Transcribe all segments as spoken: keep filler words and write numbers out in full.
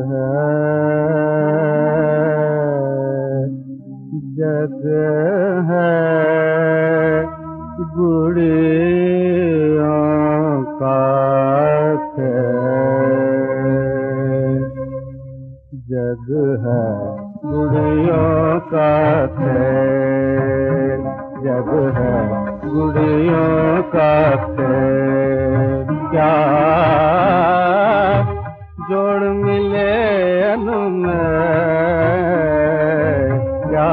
है, जग है गुड़ियों का खेल, जग है गुड़ियों का खेल, जग है गुड़ियों का खेल। क्या जोड़ मिले अनुमेल, क्या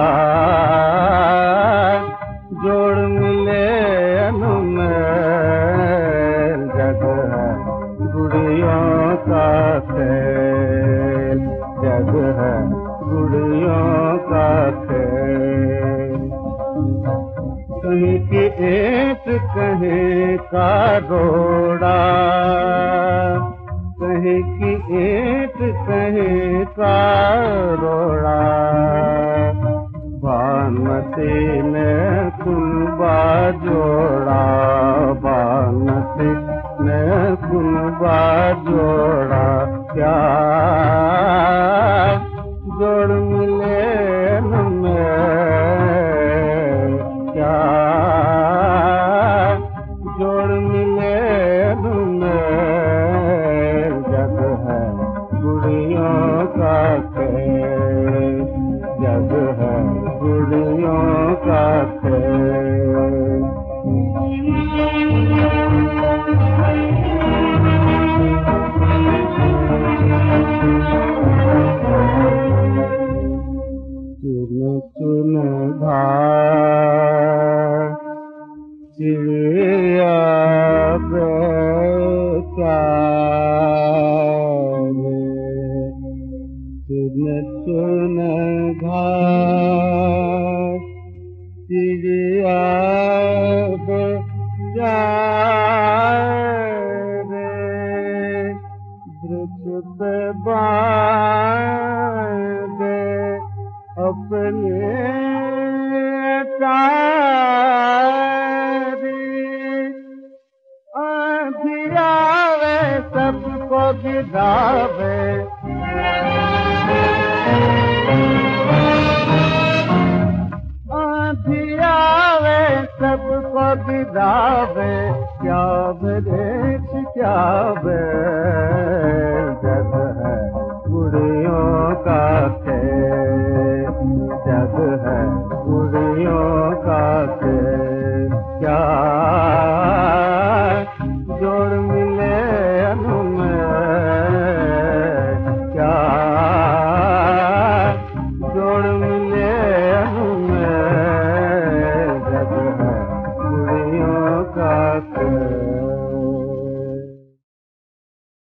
जोड़ मिले अनुमेल, जग है गुड़ियों का खेल, जग है गुड़ियों का खेल। कहीं की ईंट कहीं का रोड़ा, कहीं की ईंट कहीं का रोड़ा, भानुमती ने कुनबा जोड़ा, भानुमती ने कुनबा जोड़ा। क्या जोड़ मिले अनुमेल, क्या जोड़ मिले अनुमेल, जग है गुड़ियों का खेल, जग है गुड़ियों का खेल। चुन चुन घाट चिड़िया बेचारे, चुन चुन घाट चिड़िया बेचारे, वृक्ष पे बांधे अपने तारी, आंधी आवे सबको गिरावे, आंधी आवे सबको गिरावे, क्या वृक्ष क्या बेल, जग है गुड़ियों का